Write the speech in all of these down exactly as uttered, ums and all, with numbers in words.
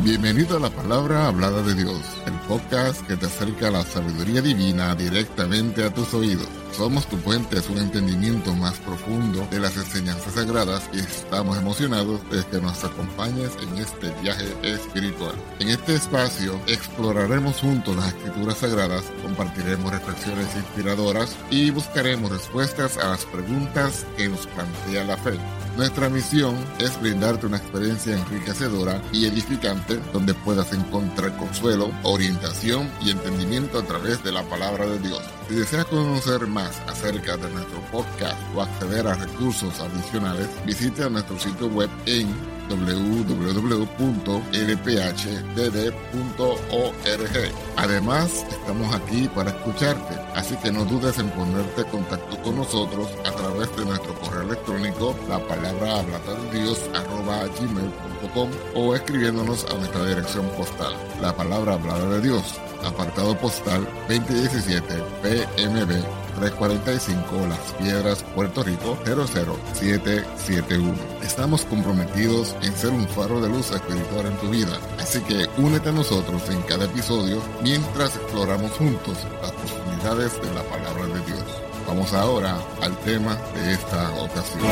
Bienvenido a la Palabra Hablada de Dios, el podcast que te acerca a la sabiduría divina directamente a tus oídos. Somos tu puente a un entendimiento más profundo de las enseñanzas sagradas y estamos emocionados de que nos acompañes en este viaje espiritual. En este espacio exploraremos juntos las escrituras sagradas, compartiremos reflexiones inspiradoras y buscaremos respuestas a las preguntas que nos plantea la fe. Nuestra misión es brindarte una experiencia enriquecedora y edificante donde puedas encontrar consuelo, orientación y entendimiento a través de la palabra de Dios. Si deseas conocer más acerca de nuestro podcast o acceder a recursos adicionales, visita nuestro sitio web en doble u doble u doble u punto l p h d d punto org. Además, estamos aquí para escucharte, así que no dudes en ponerte en contacto con nosotros a través de nuestro correo electrónico, la palabra hablada de Dios arroba gmail punto com, o escribiéndonos a nuestra dirección postal, la palabra hablada de Dios, apartado postal veinte diecisiete P M B trescientos cuarenta y cinco Las Piedras, Puerto Rico cero cero siete siete uno. Estamos comprometidos en ser un faro de luz espiritual en tu vida, así que únete a nosotros en cada episodio mientras exploramos juntos las profundidades de la palabra de Dios. Vamos ahora al tema de esta ocasión.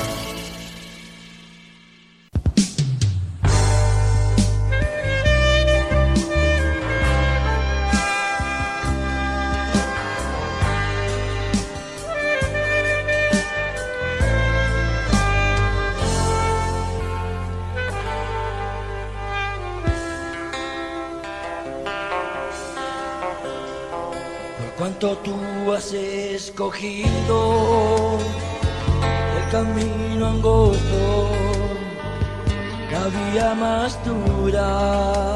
Cuánto tú has escogido el camino angosto, cada día más dura,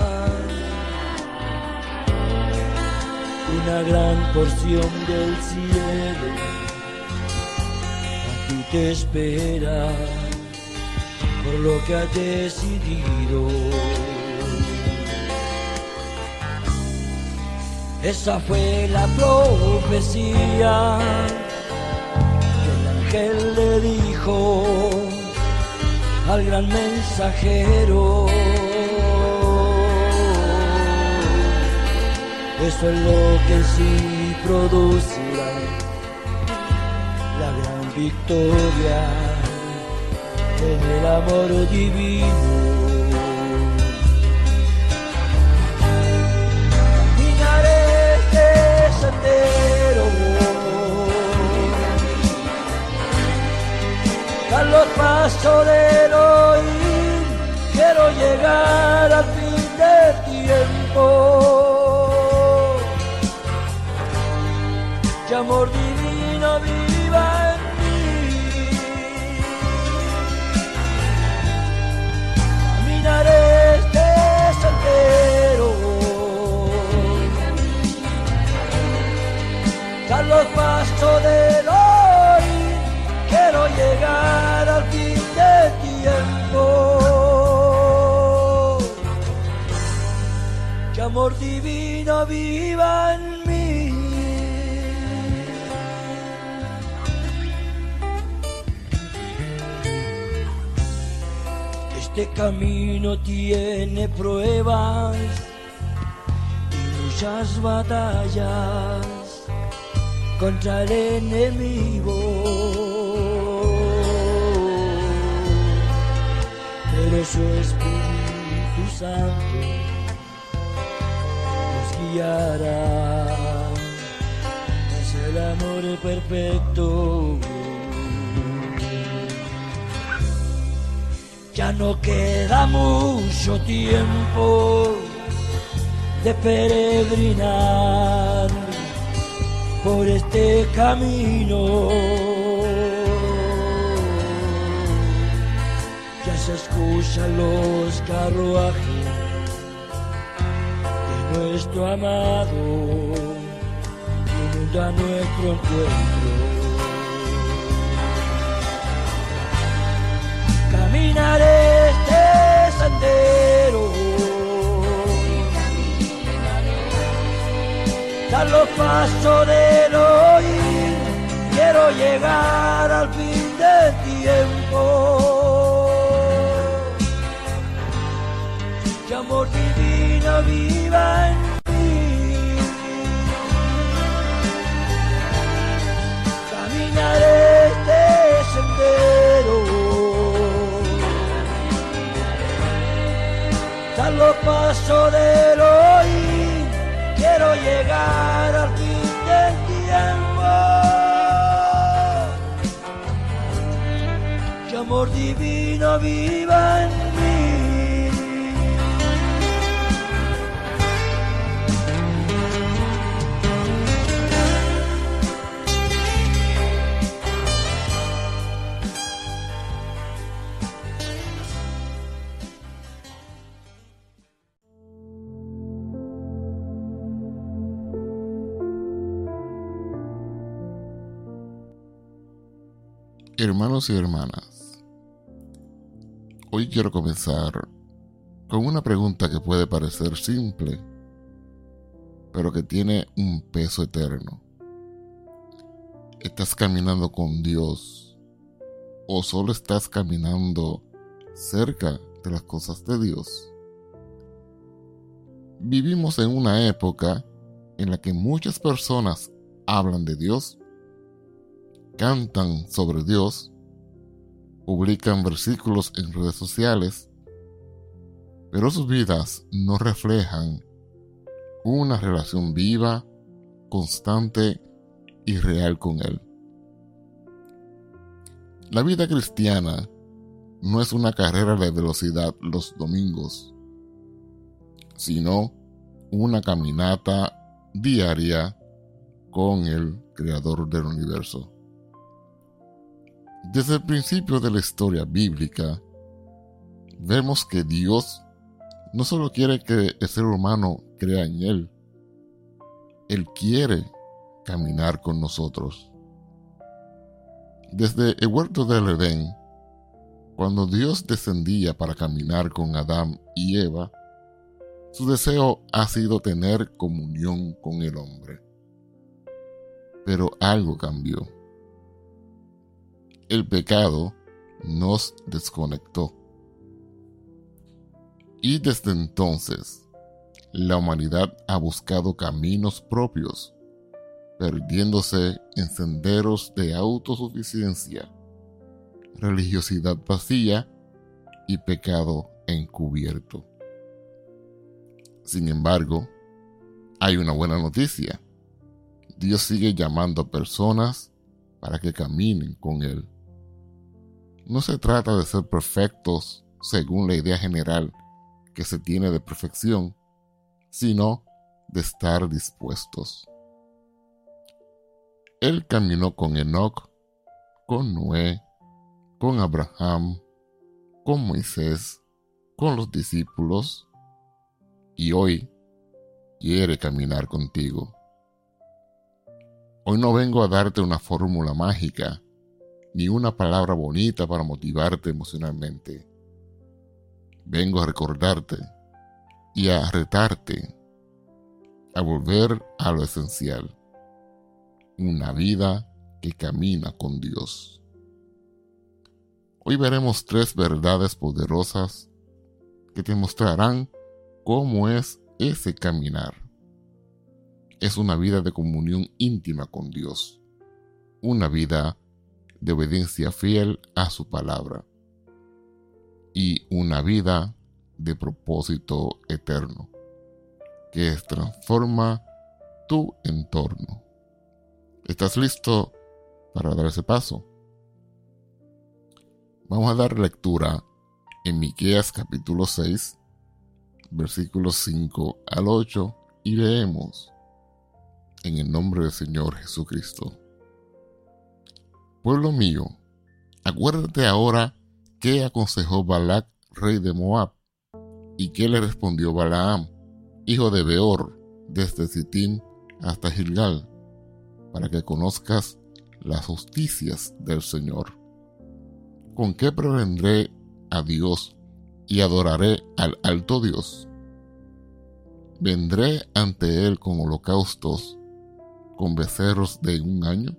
una gran porción del cielo a ti te espera por lo que has decidido. Esa fue la profecía que el ángel le dijo al gran mensajero. Eso es lo que sí producirá la gran victoria en el amor divino. A los pasos del Elohim quiero llegar al fin del tiempo. Que amor divino viva en mí. Caminaré este sendero a los pasos del Elohim. Quiero llegar al fin del tiempo. Que amor divino viva en mí. Este camino tiene pruebas y muchas batallas contra el enemigo. Pero su Espíritu Santo nos guiará hacia el amor perfecto. Ya no queda mucho tiempo de peregrinar por este camino. Ya se escuchan los carruajes de nuestro amado viniendo a nuestro encuentro. Caminaré este sendero, dar los pasos del Elohim, quiero llegar al fin del tiempo. divino viva en mí. Caminaré este sendero, tras los pasos del hoy, quiero llegar al fin del tiempo. Que amor divino viva en mí. Hermanos y hermanas, hoy quiero comenzar con una pregunta que puede parecer simple, pero que tiene un peso eterno. ¿Estás caminando con Dios o solo estás caminando cerca de las cosas de Dios? Vivimos en una época en la que muchas personas hablan de Dios, cantan sobre Dios, publican versículos en redes sociales, pero sus vidas no reflejan una relación viva, constante y real con Él. La vida cristiana no es una carrera de velocidad los domingos, sino una caminata diaria con el Creador del universo. Desde el principio de la historia bíblica, vemos que Dios no solo quiere que el ser humano crea en Él, Él quiere caminar con nosotros. Desde el huerto del Edén, cuando Dios descendía para caminar con Adán y Eva, su deseo ha sido tener comunión con el hombre. Pero algo cambió. El pecado nos desconectó. Y desde entonces, la humanidad ha buscado caminos propios, perdiéndose en senderos de autosuficiencia, religiosidad vacía y pecado encubierto. Sin embargo, hay una buena noticia. Dios sigue llamando a personas para que caminen con Él. No se trata de ser perfectos según la idea general que se tiene de perfección, sino de estar dispuestos. Él caminó con Enoc, con Noé, con Abraham, con Moisés, con los discípulos, y hoy quiere caminar contigo. Hoy no vengo a darte una fórmula mágica, ni una palabra bonita para motivarte emocionalmente. Vengo a recordarte y a retarte a volver a lo esencial, una vida que camina con Dios. Hoy veremos tres verdades poderosas que te mostrarán cómo es ese caminar. Es una vida de comunión íntima con Dios, una vida de obediencia fiel a su palabra y una vida de propósito eterno que transforma tu entorno. ¿Estás listo para dar ese paso? Vamos a dar lectura en Miqueas capítulo seis, versículos cinco al ocho, y leemos: en el nombre del Señor Jesucristo. Pueblo mío, acuérdate ahora qué aconsejó Balac, rey de Moab, y qué le respondió Balaam, hijo de Beor, desde Sitín hasta Gilgal, para que conozcas las justicias del Señor. ¿Con qué prevendré a Dios y adoraré al alto Dios? ¿Vendré ante Él con holocaustos, con becerros de un año?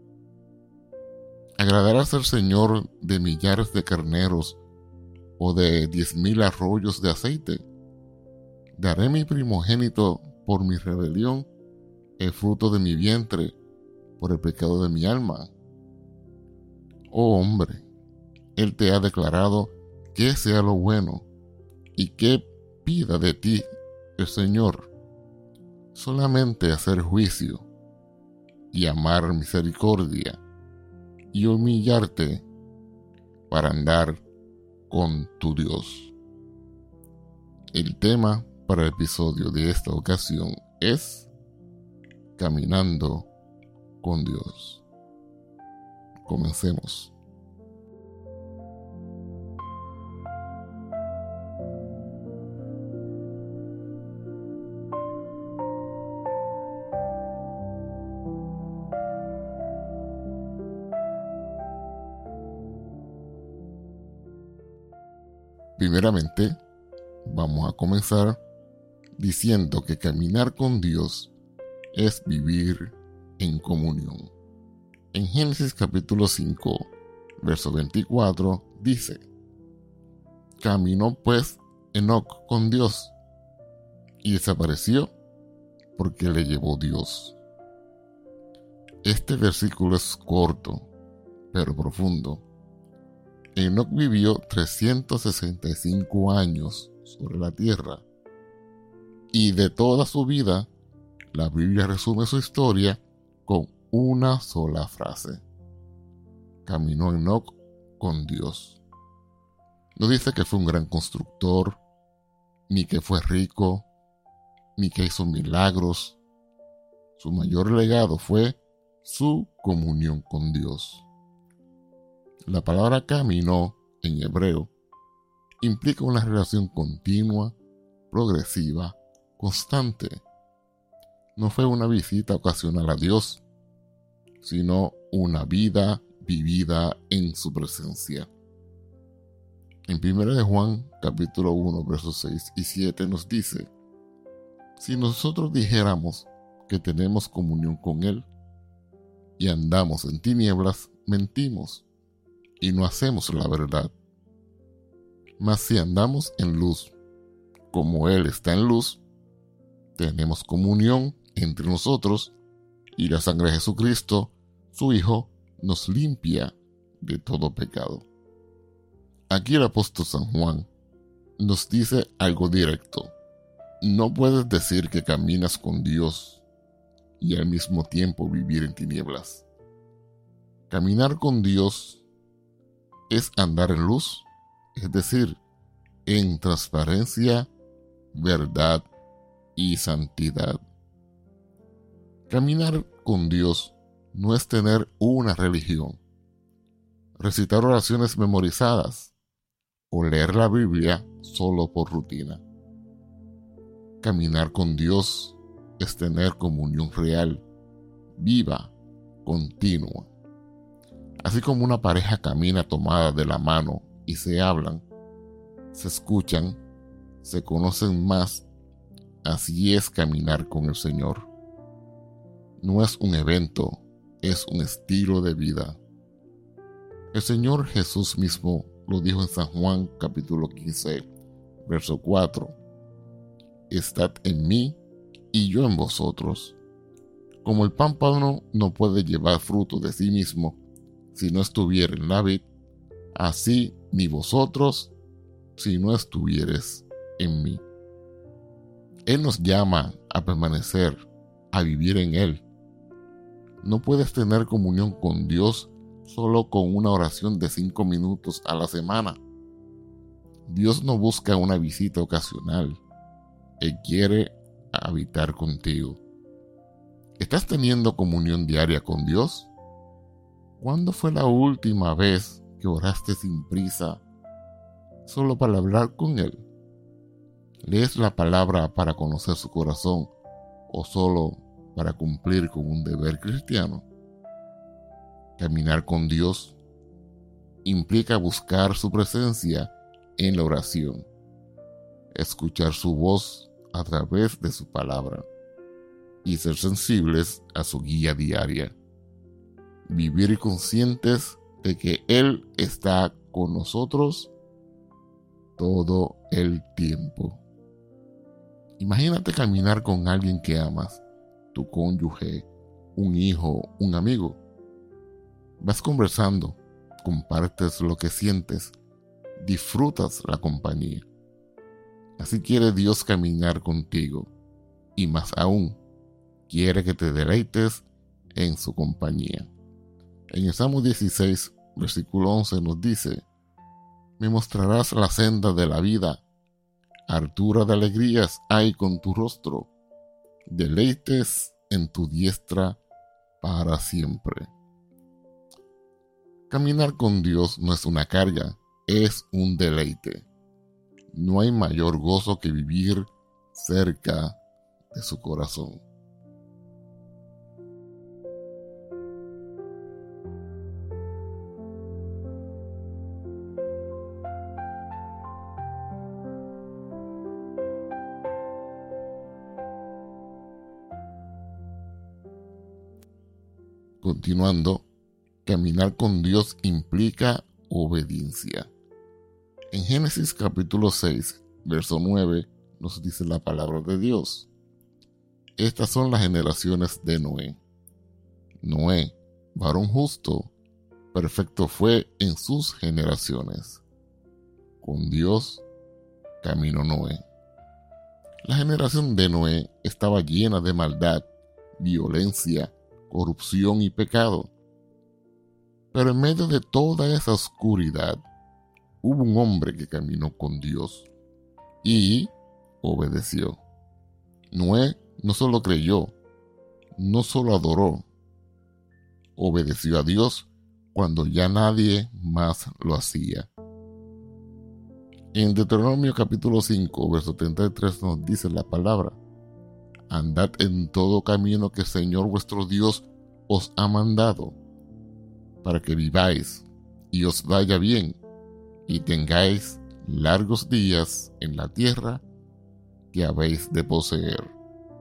¿Agradarás al Señor de millares de carneros o de diez mil arroyos de aceite? Daré mi primogénito por mi rebelión, el fruto de mi vientre, por el pecado de mi alma. Oh hombre, Él te ha declarado qué sea lo bueno y qué pida de ti el Señor. Solamente hacer juicio y amar misericordia y humillarte para andar con tu Dios. El tema para el episodio de esta ocasión es Caminando con Dios. Comencemos. Primeramente, vamos a comenzar diciendo que caminar con Dios es vivir en comunión. En Génesis capítulo cinco, verso veinticuatro, dice: Caminó pues Enoc con Dios, y desapareció porque le llevó Dios. Este versículo es corto, pero profundo. Enoc vivió trescientos sesenta y cinco años sobre la tierra, y de toda su vida, la Biblia resume su historia con una sola frase: caminó Enoc con Dios. No dice que fue un gran constructor, ni que fue rico, ni que hizo milagros. Su mayor legado fue su comunión con Dios. La palabra caminó en hebreo implica una relación continua, progresiva, constante. No fue una visita ocasional a Dios, sino una vida vivida en su presencia. En primera de Juan, capítulo uno, versos seis y siete nos dice: Si nosotros dijéramos que tenemos comunión con Él y andamos en tinieblas, mentimos y no hacemos la verdad. Mas si andamos en luz, como Él está en luz, tenemos comunión entre nosotros, y la sangre de Jesucristo, su Hijo, nos limpia de todo pecado. Aquí el apóstol San Juan nos dice algo directo: no puedes decir que caminas con Dios y al mismo tiempo vivir en tinieblas. Caminar con Dios es andar en luz, es decir, en transparencia, verdad y santidad. Caminar con Dios no es tener una religión, recitar oraciones memorizadas o leer la Biblia solo por rutina. Caminar con Dios es tener comunión real, viva, continua. Así como una pareja camina tomada de la mano y se hablan, se escuchan, se conocen más, así es caminar con el Señor. No es un evento, es un estilo de vida. El Señor Jesús mismo lo dijo en San Juan capítulo quince, verso cuatro: Estad en mí y yo en vosotros. Como el pámpano no puede llevar fruto de sí mismo si no estuviera en la vid, así ni vosotros si no estuvieres en mí. Él nos llama a permanecer, a vivir en Él. No puedes tener comunión con Dios solo con una oración de cinco minutos a la semana. Dios no busca una visita ocasional. Él quiere habitar contigo. ¿Estás teniendo comunión diaria con Dios? ¿Cuándo fue la última vez que oraste sin prisa, solo para hablar con Él? ¿Lees la palabra para conocer su corazón o solo para cumplir con un deber cristiano? Caminar con Dios implica buscar su presencia en la oración, escuchar su voz a través de su palabra y ser sensibles a su guía diaria. Vivir conscientes de que Él está con nosotros todo el tiempo. Imagínate caminar con alguien que amas, tu cónyuge, un hijo, un amigo. Vas conversando, compartes lo que sientes, disfrutas la compañía. Así quiere Dios caminar contigo, y más aún, quiere que te deleites en su compañía. En el Salmo dieciséis, versículo once nos dice: me mostrarás la senda de la vida, hartura de alegrías hay con tu rostro, deleites en tu diestra para siempre. Caminar con Dios no es una carga, es un deleite. No hay mayor gozo que vivir cerca de su corazón. Continuando, caminar con Dios implica obediencia. En Génesis capítulo seis, verso nueve, nos dice la palabra de Dios: estas son las generaciones de Noé. Noé, varón justo, perfecto fue en sus generaciones. Con Dios caminó Noé. La generación de Noé estaba llena de maldad, violencia, corrupción y pecado. Pero en medio de toda esa oscuridad, hubo un hombre que caminó con Dios y obedeció. Noé no solo creyó, no solo adoró, obedeció a Dios cuando ya nadie más lo hacía. En Deuteronomio capítulo cinco, verso treinta y tres nos dice la palabra: andad en todo camino que el Señor vuestro Dios os ha mandado, para que viváis y os vaya bien, y tengáis largos días en la tierra que habéis de poseer.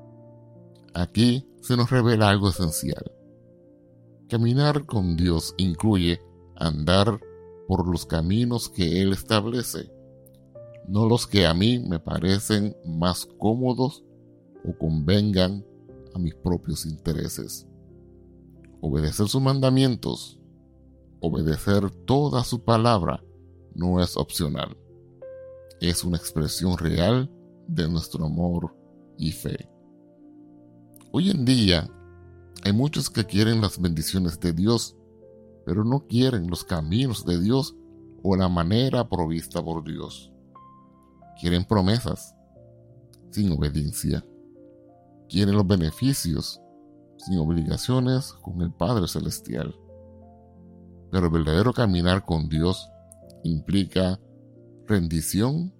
Aquí se nos revela algo esencial. Caminar con Dios incluye andar por los caminos que Él establece, no los que a mí me parecen más cómodos o convengan a mis propios intereses. Obedecer sus mandamientos, obedecer toda su palabra, no es opcional. Es una expresión real de nuestro amor y fe. Hoy en día hay muchos que quieren las bendiciones de Dios, pero no quieren los caminos de Dios o la manera provista por Dios. Quieren promesas sin obediencia. Quieren los beneficios sin obligaciones con el Padre Celestial. Pero el verdadero caminar con Dios implica rendición,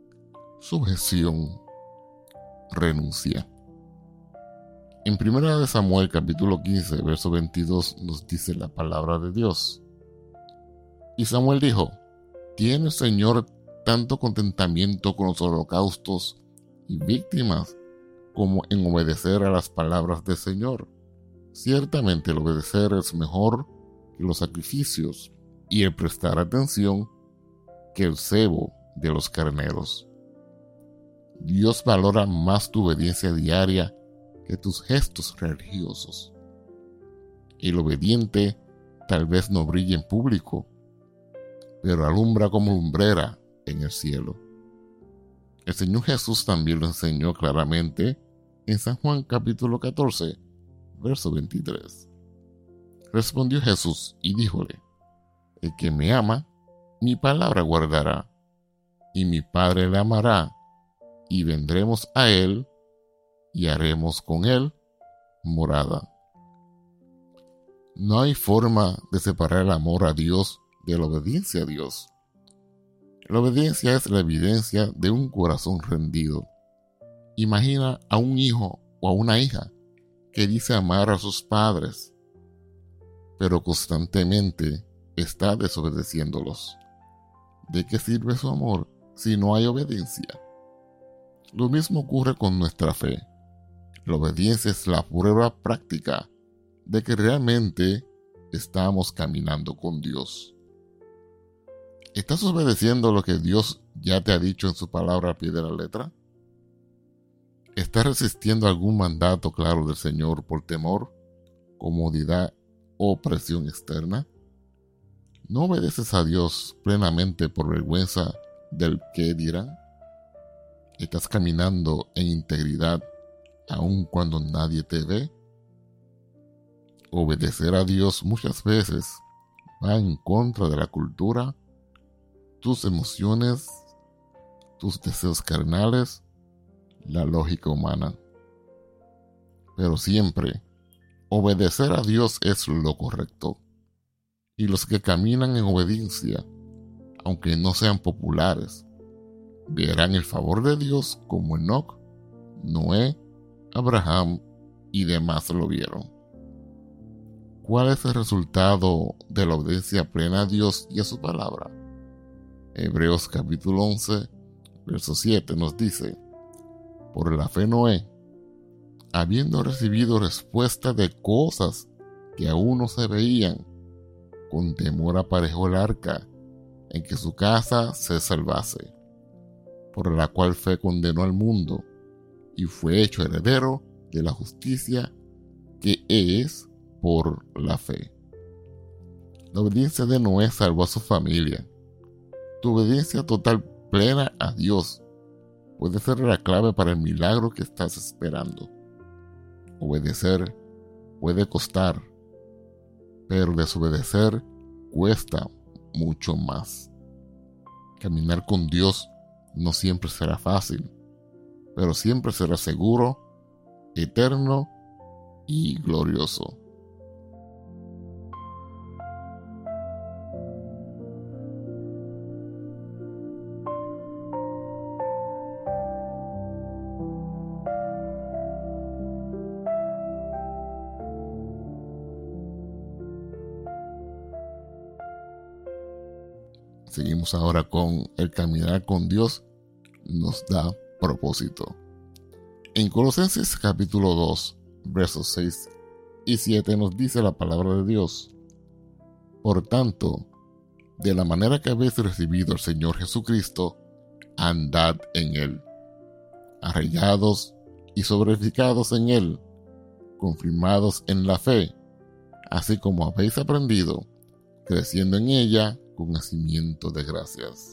sujeción, renuncia. En primera de Samuel capítulo quince, verso veintidós nos dice la palabra de Dios: y Samuel dijo: ¿tiene el Señor tanto contentamiento con los holocaustos y víctimas como en obedecer a las palabras del Señor? Ciertamente el obedecer es mejor que los sacrificios, y el prestar atención que el cebo de los carneros. Dios valora más tu obediencia diaria que tus gestos religiosos. El obediente tal vez no brille en público, pero alumbra como lumbrera en el cielo. El Señor Jesús también lo enseñó claramente en San Juan capítulo catorce, verso veintitrés. Respondió Jesús y díjole: el que me ama, mi palabra guardará, y mi Padre le amará, y vendremos a él, y haremos con él morada. No hay forma de separar el amor a Dios de la obediencia a Dios. La obediencia es la evidencia de un corazón rendido. Imagina a un hijo o a una hija que dice amar a sus padres, pero constantemente está desobedeciéndolos. ¿De qué sirve su amor si no hay obediencia? Lo mismo ocurre con nuestra fe. La obediencia es la prueba práctica de que realmente estamos caminando con Dios. ¿Estás obedeciendo lo que Dios ya te ha dicho en su palabra al pie de la letra? ¿Estás resistiendo algún mandato claro del Señor por temor, comodidad o presión externa? ¿No obedeces a Dios plenamente por vergüenza del qué dirán? ¿Estás caminando en integridad aun cuando nadie te ve? Obedecer a Dios muchas veces va en contra de la cultura, tus emociones, tus deseos carnales, la lógica humana. Pero siempre, obedecer a Dios es lo correcto. Y los que caminan en obediencia, aunque no sean populares, verán el favor de Dios como Enoc, Noé, Abraham y demás lo vieron. ¿Cuál es el resultado de la obediencia plena a Dios y a su palabra? Hebreos capítulo once, verso siete nos dice: por la fe Noé, habiendo recibido respuesta de cosas que aún no se veían, con temor aparejó el arca, en que su casa se salvase, por la cual fe condenó al mundo, y fue hecho heredero de la justicia que es por la fe. La obediencia de Noé salvó a su familia. Tu obediencia total plena a Dios puede ser la clave para el milagro que estás esperando. Obedecer puede costar, pero desobedecer cuesta mucho más. Caminar con Dios no siempre será fácil, pero siempre será seguro, eterno y glorioso. Seguimos ahora con el caminar con Dios nos da propósito. En Colosenses capítulo dos, versos seis y siete nos dice la palabra de Dios: por tanto, de la manera que habéis recibido al Señor Jesucristo, andad en Él, arraigados y sobreedificados en Él, confirmados en la fe, así como habéis aprendido, creciendo en ella con nacimiento de gracias.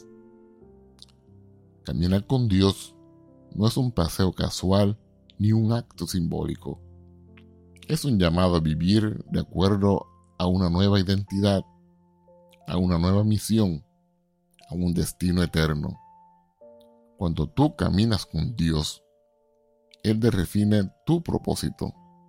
Caminar con Dios no es un paseo casual ni un acto simbólico. Es un llamado a vivir de acuerdo a una nueva identidad, a una nueva misión, a un destino eterno. Cuando tú caminas con Dios, Él define tu propósito.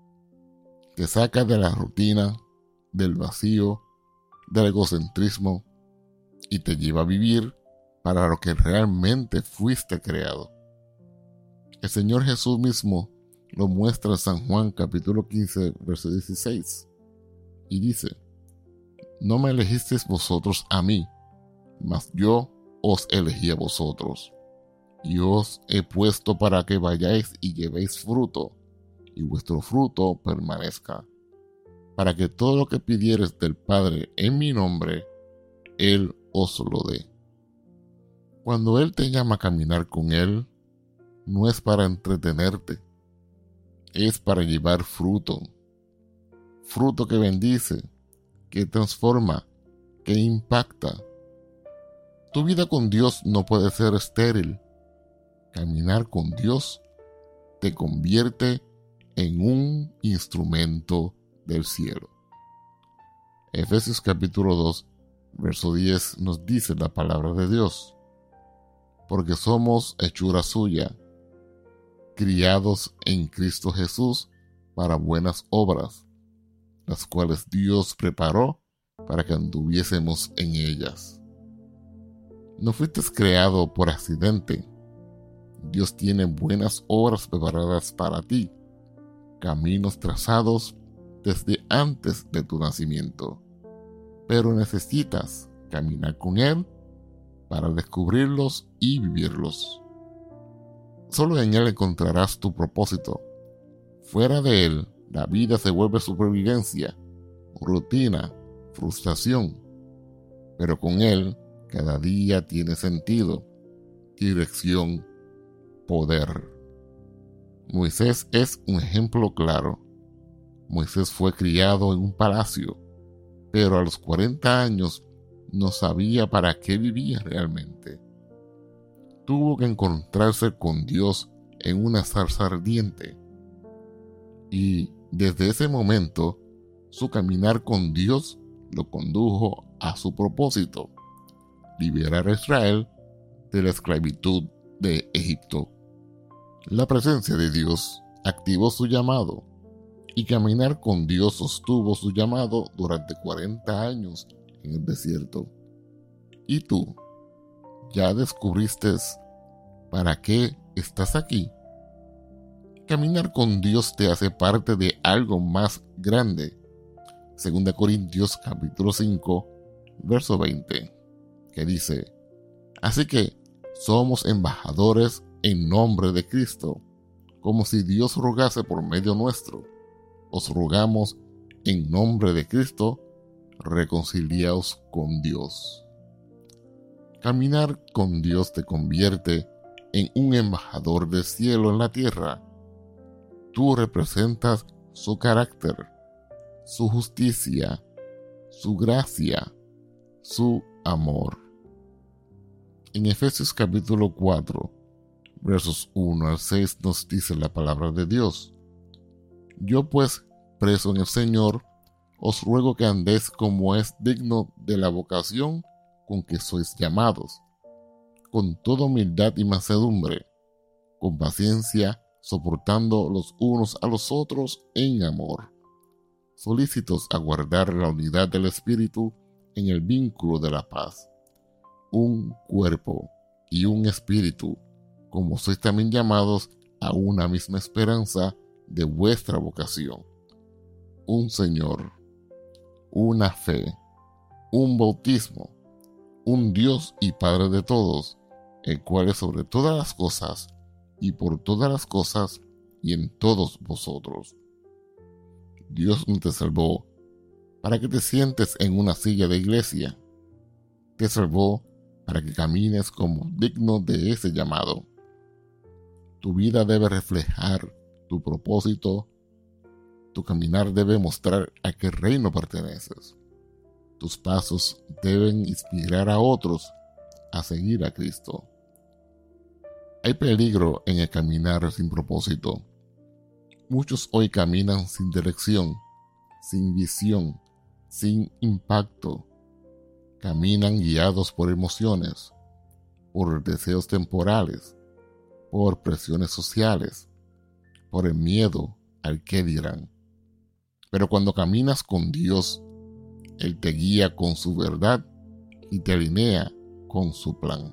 Te saca de la rutina, del vacío, del egocentrismo, y te lleva a vivir para lo que realmente fuiste creado. El Señor Jesús mismo lo muestra en San Juan capítulo quince, verso dieciséis, y dice: no me elegisteis vosotros a mí, mas yo os elegí a vosotros, y os he puesto para que vayáis y llevéis fruto, y vuestro fruto permanezca, para que todo lo que pidiereis del Padre en mi nombre, Él os lo dé. Cuando Él te llama a caminar con Él, no es para entretenerte, es para llevar fruto. Fruto que bendice, que transforma, que impacta. Tu vida con Dios no puede ser estéril. Caminar con Dios te convierte en un instrumento del cielo. Efesios capítulo dos, verso diez nos dice la palabra de Dios: porque somos hechura suya, criados en Cristo Jesús para buenas obras, las cuales Dios preparó para que anduviésemos en ellas. No fuiste creado por accidente. Dios tiene buenas obras preparadas para ti, caminos trazados desde antes de tu nacimiento, pero necesitas caminar con Él para descubrirlos y vivirlos. Solo en Él encontrarás tu propósito. Fuera de Él, la vida se vuelve supervivencia, rutina, frustración. Pero con Él, cada día tiene sentido, dirección, poder. Moisés es un ejemplo claro. Moisés fue criado en un palacio, pero a los cuarenta años no sabía para qué vivía realmente. Tuvo que encontrarse con Dios en una zarza ardiente. Y desde ese momento, su caminar con Dios lo condujo a su propósito: liberar a Israel de la esclavitud de Egipto. La presencia de Dios activó su llamado, y caminar con Dios sostuvo su llamado durante cuarenta años en el desierto. ¿Y tú? ¿Ya descubriste para qué estás aquí? Caminar con Dios te hace parte de algo más grande. Segunda Corintios capítulo cinco, verso veinte, que dice: así que somos embajadores en nombre de Cristo, como si Dios rogase por medio nuestro. Os rogamos en nombre de Cristo, reconciliaos con Dios. Caminar con Dios te convierte en un embajador del cielo en la tierra. Tú representas su carácter, su justicia, su gracia, su amor. En Efesios capítulo cuatro, versos uno al seis nos dice la palabra de Dios: yo pues, preso en el Señor, os ruego que andéis como es digno de la vocación con que sois llamados, con toda humildad y mansedumbre, con paciencia, soportando los unos a los otros en amor, solícitos a guardar la unidad del Espíritu en el vínculo de la paz. Un cuerpo y un espíritu, como sois también llamados a una misma esperanza de vuestra vocación. Un Señor, una fe, un bautismo, un Dios y Padre de todos, el cual es sobre todas las cosas, y por todas las cosas, y en todos vosotros. Dios no te salvó para que te sientes en una silla de iglesia. Te salvó para que camines como digno de ese llamado. Tu vida debe reflejar tu propósito. Tu caminar debe mostrar a qué reino perteneces. Tus pasos deben inspirar a otros a seguir a Cristo. Hay peligro en el caminar sin propósito. Muchos hoy caminan sin dirección, sin visión, sin impacto. Caminan guiados por emociones, por deseos temporales, por presiones sociales, por el miedo al qué dirán. Pero cuando caminas con Dios, Él te guía con su verdad y te alinea con su plan.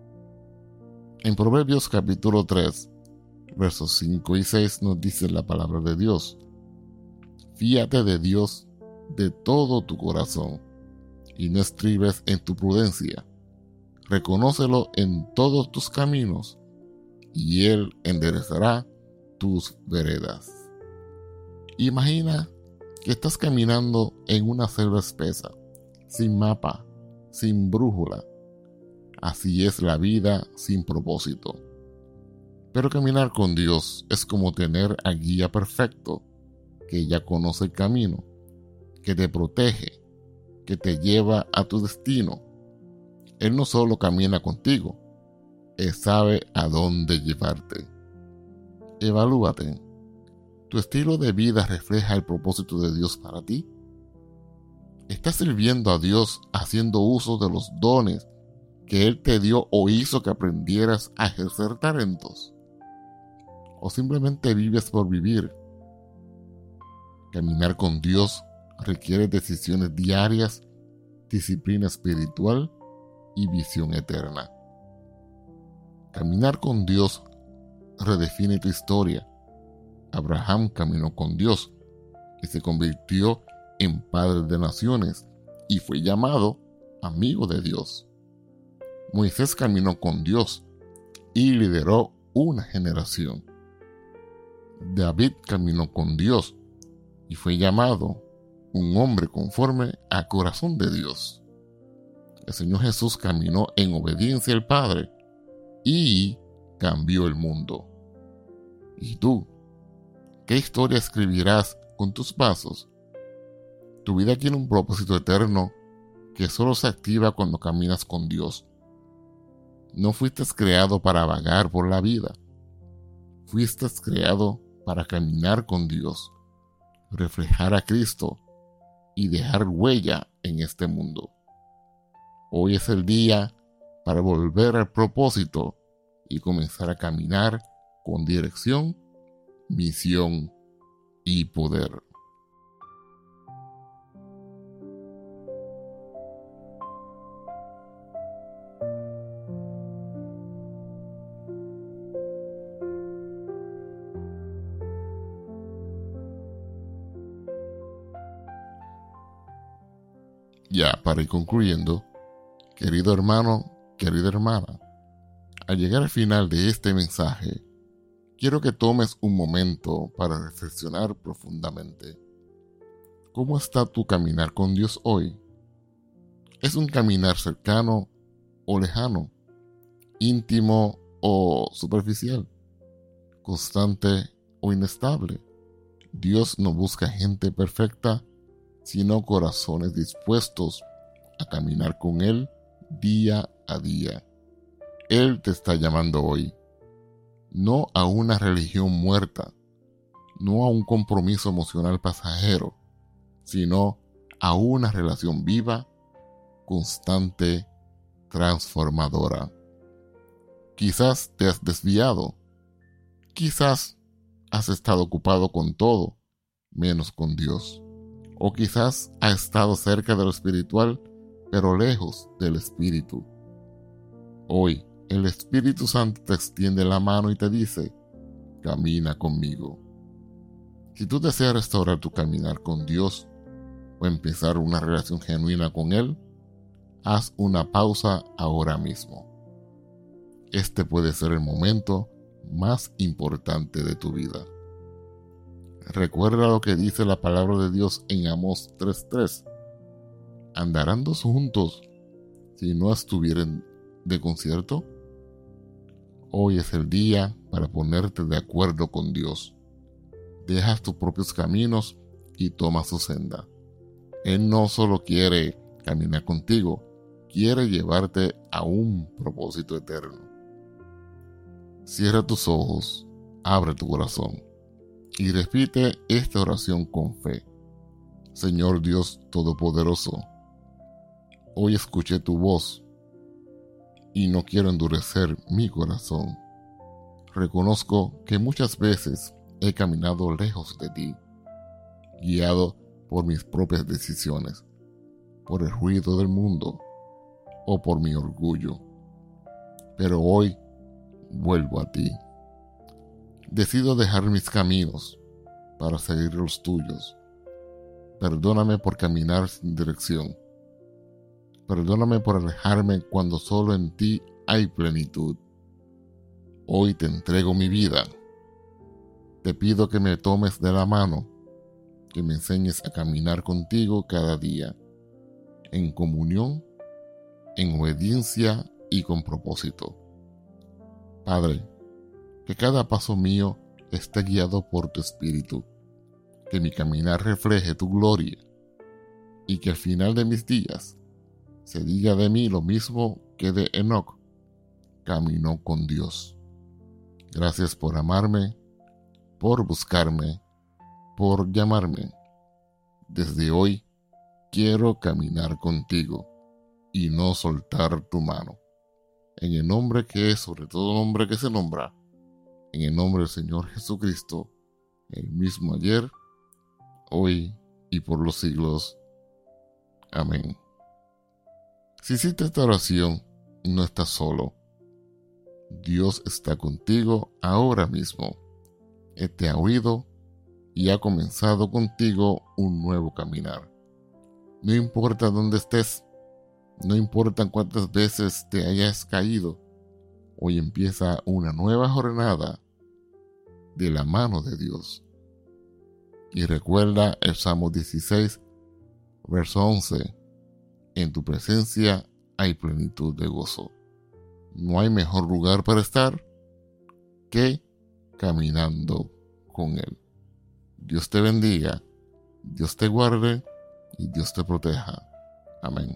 En Proverbios capítulo tres, versos cinco y seis nos dice la palabra de Dios: fíate de Dios de todo tu corazón y no estribes en tu prudencia. Reconócelo en todos tus caminos y Él enderezará tus veredas. Imagina que estás caminando en una selva espesa, sin mapa, sin brújula. Así es la vida sin propósito. Pero caminar con Dios es como tener al guía perfecto, que ya conoce el camino, que te protege, que te lleva a tu destino. Él no solo camina contigo, Él sabe a dónde llevarte. Evalúate. ¿Tu estilo de vida refleja el propósito de Dios para ti? ¿Estás sirviendo a Dios haciendo uso de los dones que Él te dio o hizo que aprendieras a ejercer talentos? ¿O simplemente vives por vivir? Caminar con Dios requiere decisiones diarias, disciplina espiritual y visión eterna. Caminar con Dios redefine tu historia. Abraham caminó con Dios y se convirtió en padre de naciones y fue llamado amigo de Dios. Moisés caminó con Dios y lideró una generación. David caminó con Dios y fue llamado un hombre conforme al corazón de Dios. El Señor Jesús caminó en obediencia al Padre y cambió el mundo. ¿Y tú? ¿Qué historia escribirás con tus pasos? Tu vida tiene un propósito eterno que solo se activa cuando caminas con Dios. No fuiste creado para vagar por la vida. Fuiste creado para caminar con Dios, reflejar a Cristo y dejar huella en este mundo. Hoy es el día para volver al propósito y comenzar a caminar con dirección, misión y poder. Ya para ir concluyendo, querido hermano, querida hermana, al llegar al final de este mensaje, quiero que tomes un momento para reflexionar profundamente. ¿Cómo está tu caminar con Dios hoy? ¿Es un caminar cercano o lejano? ¿Íntimo o superficial? ¿Constante o inestable? Dios no busca gente perfecta, sino corazones dispuestos a caminar con Él día a día. Él te está llamando hoy, no a una religión muerta, no a un compromiso emocional pasajero, sino a una relación viva, constante, transformadora. Quizás te has desviado, quizás has estado ocupado con todo, menos con Dios. O quizás has estado cerca de lo espiritual, pero lejos del Espíritu. Hoy, el Espíritu Santo te extiende la mano y te dice, camina conmigo. Si tú deseas restaurar tu caminar con Dios o empezar una relación genuina con Él, haz una pausa ahora mismo. Este puede ser el momento más importante de tu vida. Recuerda lo que dice la palabra de Dios en Amós tres tres. ¿Andarán dos juntos si no estuvieran de concierto? Hoy es el día para ponerte de acuerdo con Dios. Dejas tus propios caminos y toma su senda. Él no solo quiere caminar contigo, quiere llevarte a un propósito eterno. Cierra tus ojos, abre tu corazón y repite esta oración con fe. Señor Dios Todopoderoso, hoy escuché tu voz y no quiero endurecer mi corazón. Reconozco que muchas veces he caminado lejos de ti, guiado por mis propias decisiones, por el ruido del mundo o por mi orgullo. Pero hoy vuelvo a ti. Decido dejar mis caminos para seguir los tuyos. Perdóname por caminar sin dirección. Perdóname por alejarme cuando solo en ti hay plenitud. Hoy te entrego mi vida. Te pido que me tomes de la mano, que me enseñes a caminar contigo cada día, en comunión, en obediencia y con propósito. Padre, que cada paso mío esté guiado por tu Espíritu, que mi caminar refleje tu gloria y que al final de mis días se diga de mí lo mismo que de Enoc, caminó con Dios. Gracias por amarme, por buscarme, por llamarme. Desde hoy quiero caminar contigo y no soltar tu mano. En el nombre que es sobre todo nombre que se nombra, en el nombre del Señor Jesucristo, el mismo ayer, hoy y por los siglos. Amén. Si hiciste esta oración, no estás solo. Dios está contigo ahora mismo. Él te ha oído y ha comenzado contigo un nuevo caminar. No importa dónde estés, no importa cuántas veces te hayas caído, hoy empieza una nueva jornada de la mano de Dios. Y recuerda el Salmo dieciséis, verso once. En tu presencia hay plenitud de gozo. No hay mejor lugar para estar que caminando con Él. Dios te bendiga, Dios te guarde y Dios te proteja. Amén.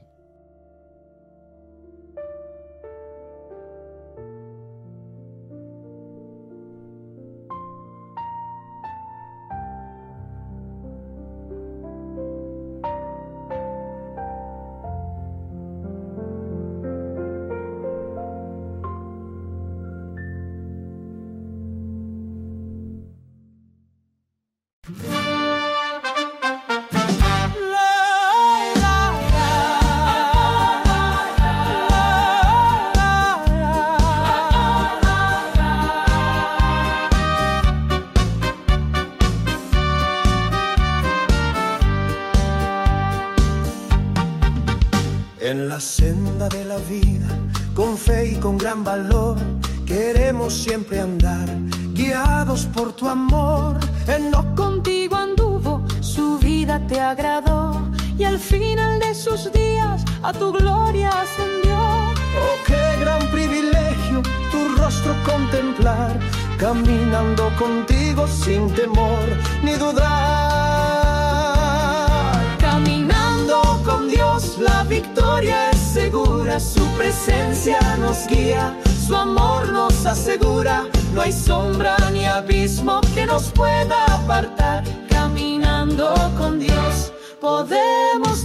En la senda de la vida, con fe y con gran valor, queremos siempre andar, guiados por tu amor. Enoc contigo anduvo, su vida te agradó, y al final de sus días a tu gloria ascendió. Oh, qué gran privilegio tu rostro contemplar, caminando contigo sin temor ni dudar. Caminando con Dios la victoria es segura, su presencia nos guía, su amor nos asegura. No hay sombra ni abismo que nos pueda apartar. Caminando con Dios podemos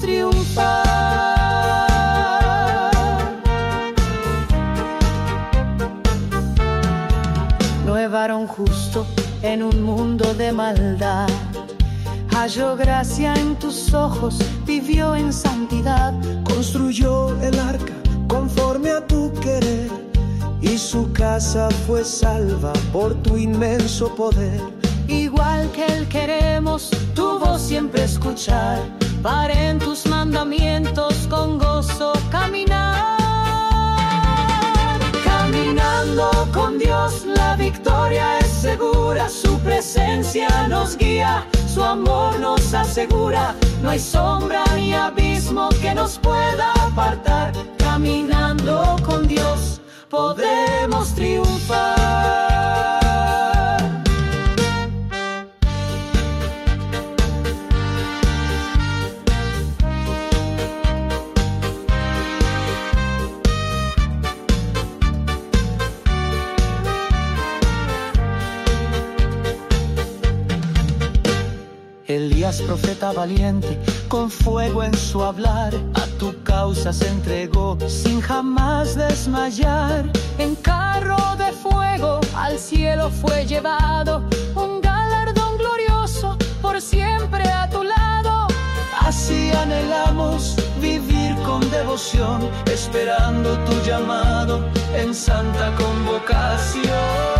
triunfar. No hay varón justo en un mundo de maldad, halló gracia en tus ojos, vivió en santidad. Construyó el arca conforme a tu querer, y su casa fue salva por tu inmenso poder. Igual que Él queremos tu voz siempre escuchar, para en tus mandamientos con gozo caminar. Caminando con Dios la victoria es segura, su presencia nos guía, su amor nos asegura. No hay sombra ni abismo que nos pueda apartar. Caminando con Dios podemos triunfar. Elías, profeta valiente, con fuego en su hablar, a tu causa se entregó sin jamás desmayar. En carro de fuego al cielo fue llevado, un galardón glorioso por siempre a tu lado. Así anhelamos vivir con devoción, esperando tu llamado en santa convocación.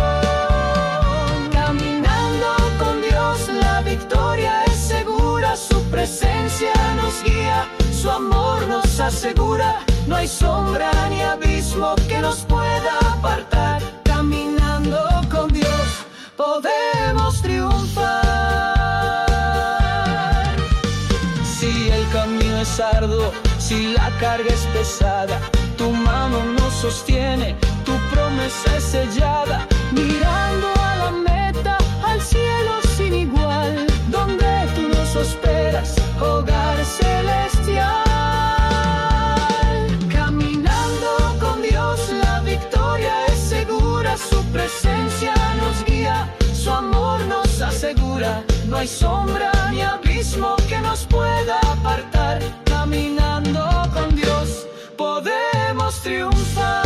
Caminando con Dios la victoria es segura, su presencia nos guía, su amor nos asegura. No hay sombra ni abismo que nos pueda apartar. Caminando con Dios podemos triunfar. Si el camino es arduo, si la carga es pesada, tu mano nos sostiene, tu promesa es sellada. Mirando a la meta, al cielo sin igual, donde tú nos esperas, hogar celestial. Caminando con Dios la victoria es segura, su presencia nos guía, su amor nos asegura. No hay sombra ni abismo que nos pueda apartar. Caminando con Dios podemos triunfar.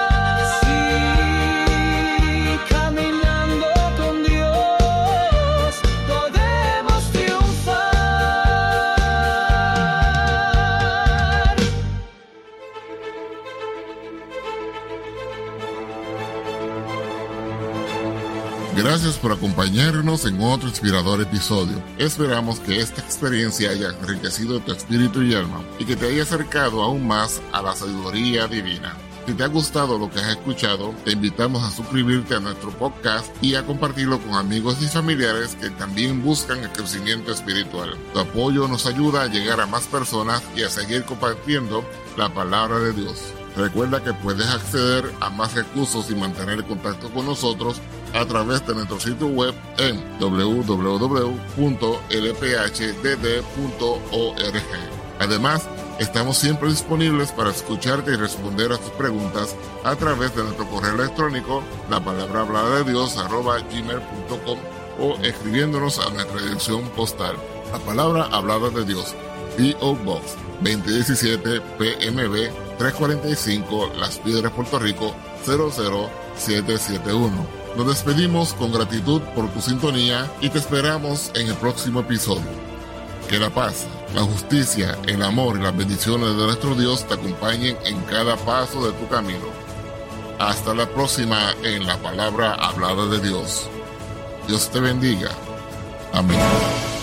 Gracias por acompañarnos en otro inspirador episodio. Esperamos que esta experiencia haya enriquecido tu espíritu y alma y que te haya acercado aún más a la sabiduría divina. Si te ha gustado lo que has escuchado, te invitamos a suscribirte a nuestro podcast y a compartirlo con amigos y familiares que también buscan el crecimiento espiritual. Tu apoyo nos ayuda a llegar a más personas y a seguir compartiendo la palabra de Dios. Recuerda que puedes acceder a más recursos y mantener contacto con nosotros a través de nuestro sitio web en w w w punto l p h d d punto org. Además, estamos siempre disponibles para escucharte y responder a tus preguntas a través de nuestro correo electrónico, la palabra hablada de Dios, arroba gmail punto com, o escribiéndonos a nuestra dirección postal, la palabra hablada de Dios, P O Box veinte diecisiete P M B trescientos cuarenta y cinco, Las Piedras, Puerto Rico cero cero siete siete uno. Nos despedimos con gratitud por tu sintonía y te esperamos en el próximo episodio. Que la paz, la justicia, el amor y las bendiciones de nuestro Dios te acompañen en cada paso de tu camino. Hasta la próxima en la palabra hablada de Dios. Dios te bendiga. Amén.